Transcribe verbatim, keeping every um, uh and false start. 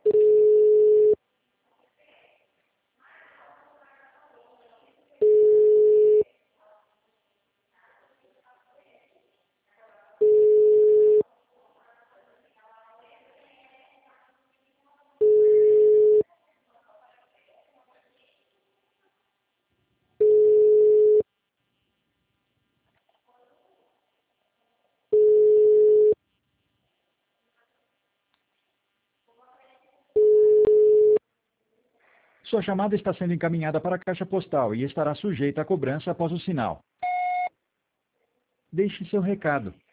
Sua chamada está sendo encaminhada para a caixa postal e estará sujeita a cobrança após o sinal. Deixe seu recado.